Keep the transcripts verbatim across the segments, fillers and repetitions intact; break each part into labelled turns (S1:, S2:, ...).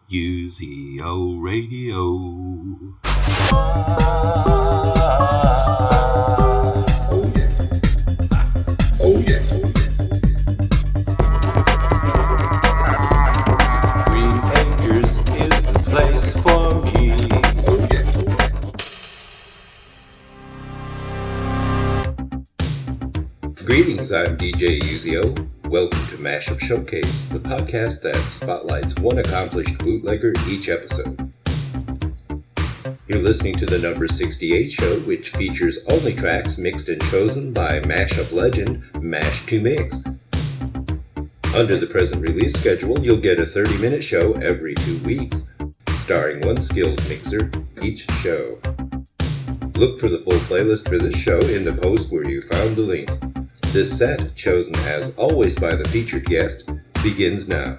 S1: U Z O Radio.
S2: Oh yeah. Oh yeah.
S1: Green Acres is the place for me.
S2: Oh yeah. Greetings, I'm D J U Z O. Welcome to Mashup Showcase, the podcast that spotlights one accomplished bootlegger each episode. You're listening to the number sixty-eight show, which features only tracks mixed and chosen by mashup legend Mash to Mix. Under the present release schedule, you'll get a thirty-minute show every two weeks, starring one skilled mixer each show. Look for the full playlist for this show in the post where you found the link. This set, chosen as always by the featured guest, begins now.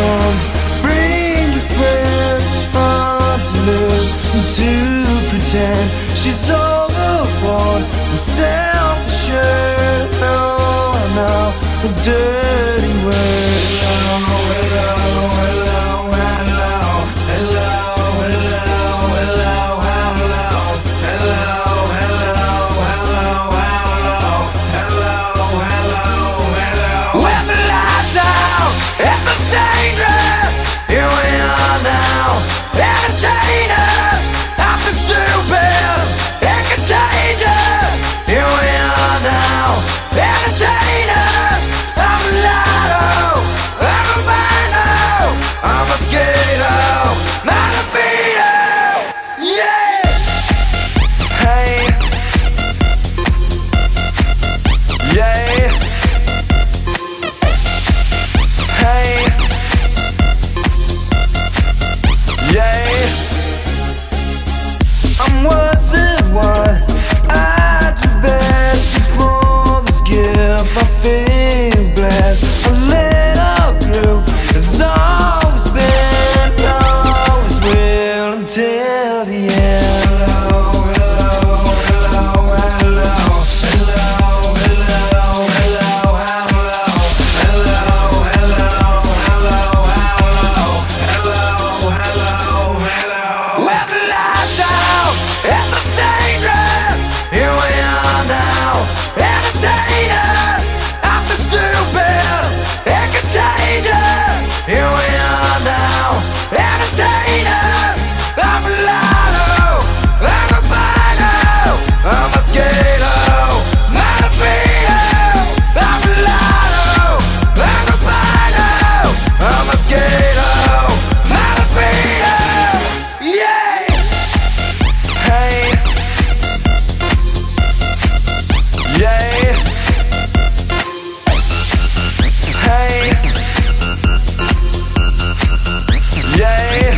S3: guns. Bring your friends, fun to lose and to pretend she's overboard and self-assured. Oh, I know a dirty word. Hello, hello, hello, hello, hello, hello, hello, hello, hello, hello, hello, hello, hello, hello. With the lights out, it's so dangerous. Here we are now, entertainers. After stupid and contagious. Here we are now, entertainers. I'm a lotto, I'm a rhino, I'm a mosquito, not a beetle. Yeah. Hey. Yeah. Hey. Yeah. I'm worse than what I do best. Before this gift I feel blessed. A little blue has always been, always will until the end. Hello, hello, hello, hello, hello, hello, hello, hello, hello, hello, hello, hello, hello, hello. With the lights out, it's so dangerous. Here we are now, entertainers. After stupid and contagious. Here we are now, entertainers. I'm a lotto, I'm a rhino, I'm a mosquito, not a beetle. I'm a lotto, I'm a rhino, I'm a mosquito, not a beetle. Yeah. Hey. Yeah. Hey. Yeah.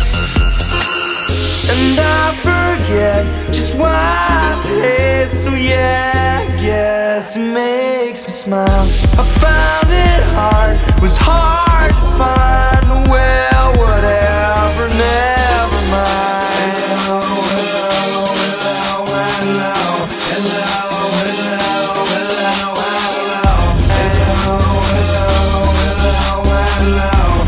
S3: And I forget just what it is. So yeah, I guess it makes me smile. I found it hard, was hard to find. Well, whatever, never mind. Hello, hello, hello, hello, hello, hello, hello, hello, hello, hello, hello, hello,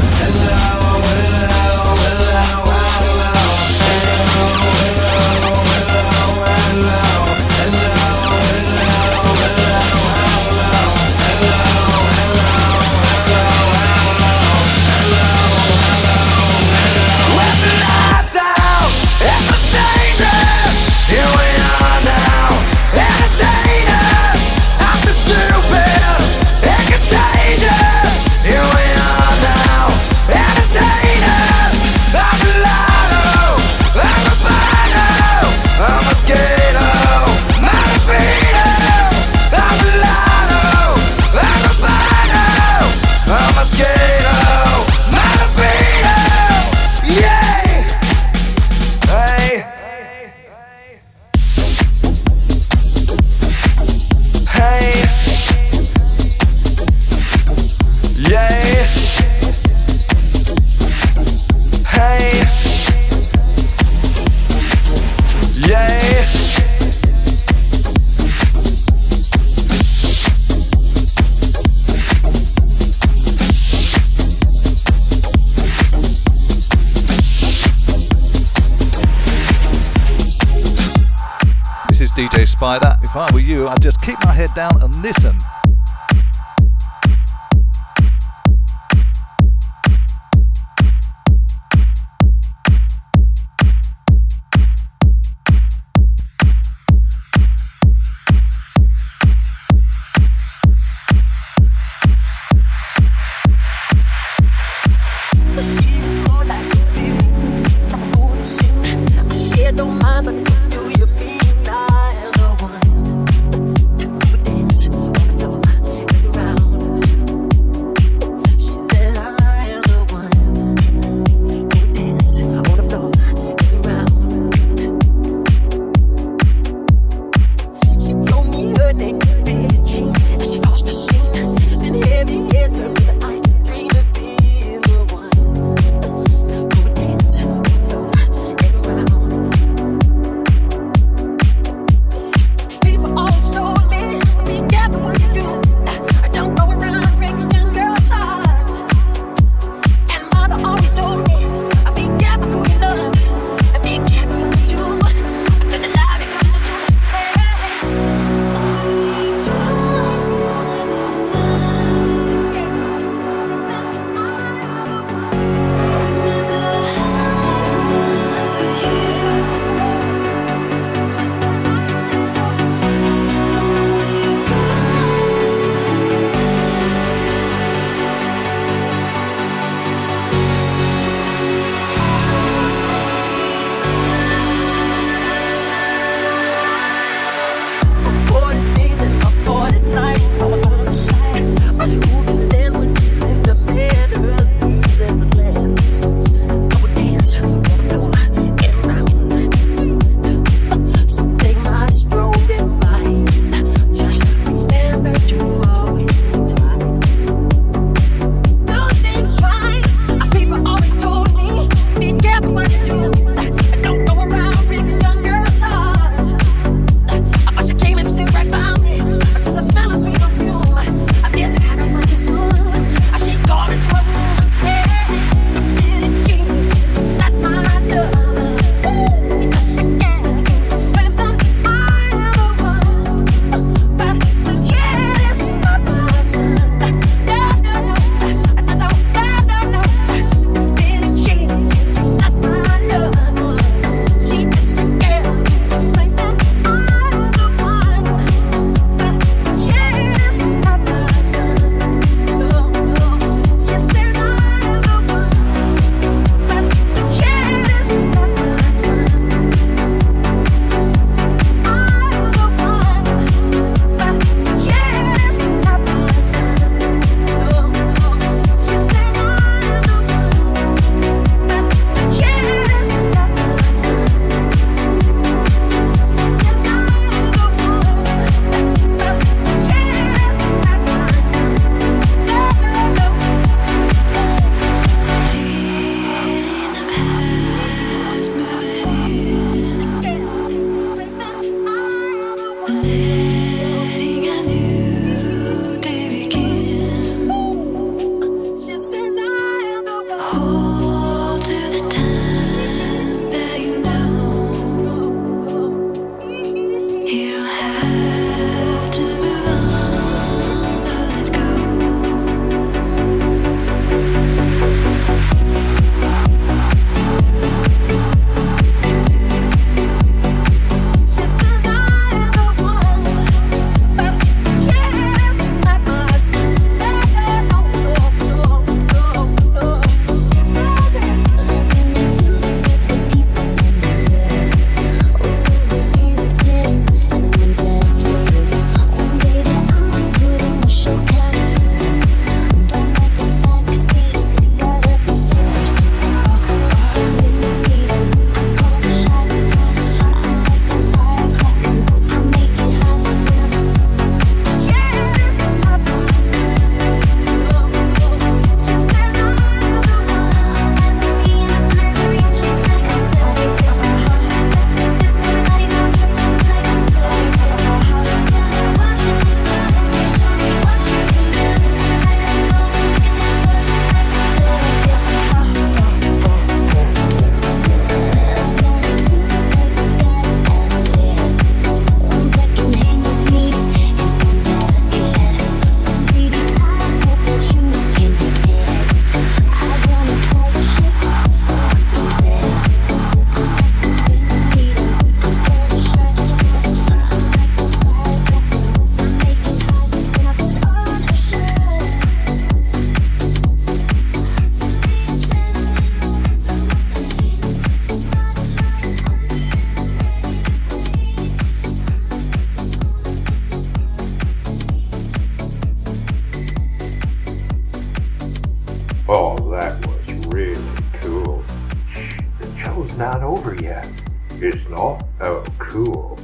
S3: with the lights out, it's so dangerous. Here we are now, entertainers. After stupid and contagious. Here we are now, entertainers. I'm a lotto, I'm a rhino, I'm a mosquito, not a beetle. I'm a lotto, I'm a rhino, I'm a mosquito, not a beetle. Yeah. Hey. Hey. Yeah. Hey. Yeah.
S4: This is D J Spider. If I were you, I'd just keep my head down and listen.
S5: Don't mind, but do you mean I am the one who dance with the
S1: Oh, that was really cool. Shh, the show's not over yet. It's not? Oh, cool.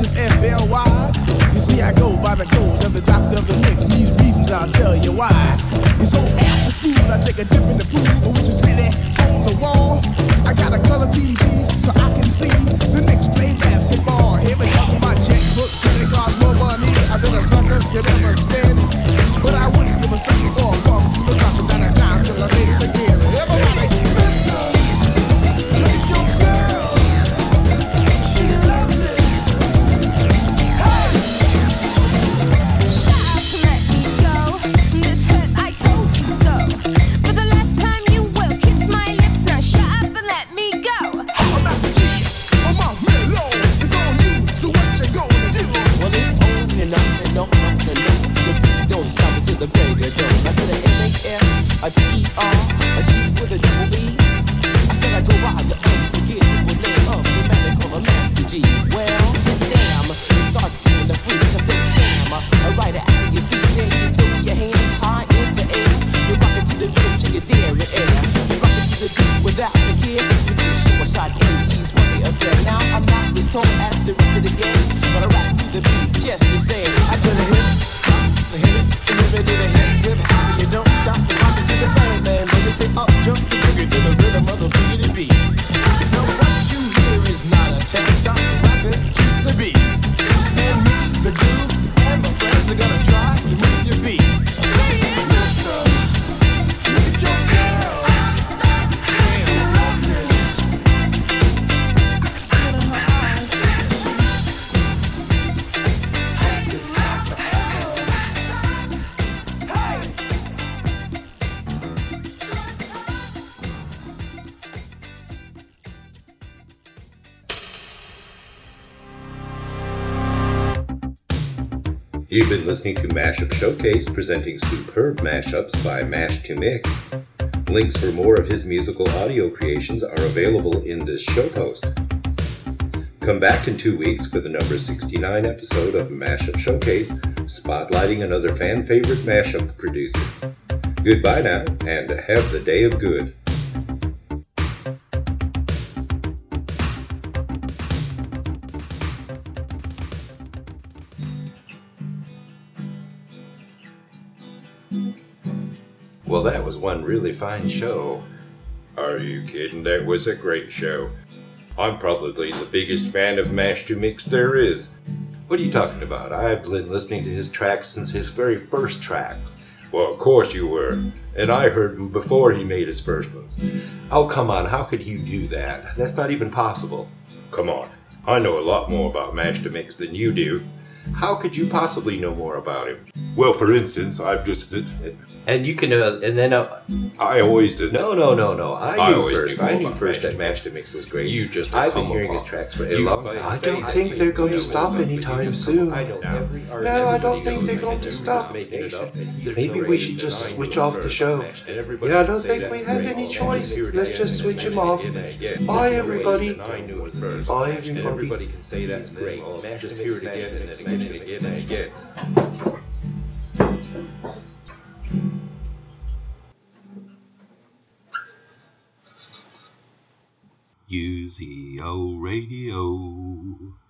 S5: is F L Y. You see, I go by the code of the doctor of the mix. These reasons I'll tell you why. It's so after school, I take a dip in the pool, which is really on the wall. I got a color T V so I can see the Knicks play basketball. Hear me talking my checkbook, credit cards, more money than a sucker could ever spend. But I wouldn't give a second for a walk through the top and down and down till I made it again. Everybody, listen, look at your girl. She loves it. Hey!
S6: Shut up and let me go. This hurts, I told you so. For the last time you will kiss my lips. Now shut up and let me go.
S5: I'm not the G, I'm off mellow. It's on you, so what you gonna do?
S7: Well, it's on and on and on and on and on. Don't stop until the break of dawn. I said an M A S, a T E R, a G with a double E. I said I go by the unforgettable name of the man they call a Master G. Well, damn, you start doing the freak. I said, damn, I ride it out of your seat. Then you throw your hands high in the air. You rock it to the beat, check it there in air. You rock it to the beat without a care. You can suicide M Cs for the affair. Now I'm not as tall as the rest of the game, but I rap to the beat just the same. I could have hit hit it, and if it did a hit with how you don't stop the rocket to the bang bang. When you say up, jump the boogie to the rhythm of the boogie beat. Now what you hear is not a test, stop rapping to the beat. And me, the groove, and my friends are gonna try to move your feet. Mister, look at your girl. She loves it. I can see it in her eyes. She this last forever. Hey!
S2: You've been listening to Mashup Showcase, presenting superb mashups by Mash to Mix. Links for more of his musical audio creations are available in this show post. Come back in two weeks for the number sixty-nine episode of Mashup Showcase, spotlighting another fan favorite mashup producer. Goodbye now, and have the day of good. Well, that was one really fine show. Are you kidding? That was a great show. I'm probably the biggest fan of Mash to Mix there is. What are you talking about? I've been listening to his tracks since his very first track. Well, of course you were. And I heard him before he made his first ones. Oh, come on, how could you do that? That's not even possible. Come on, I know a lot more about Mash to Mix than you do. How could you possibly know more about him? Well, for instance, I've just... And you can, uh, and then... Uh, I always did. No, no, no, no. I, I knew first. Knew I knew first that Mash to Mix was great. You just I've been hearing his tracks for a long time.
S1: I don't think they're going to stop anytime soon. No, I don't think they're going to stop. Maybe we should just switch off the show. Yeah, I don't think we have any choice. Let's just switch him off. Bye, everybody. Bye, everybody.
S2: Everybody can say that's great. Just hear it again and then mention it again and again. U Z O Radio.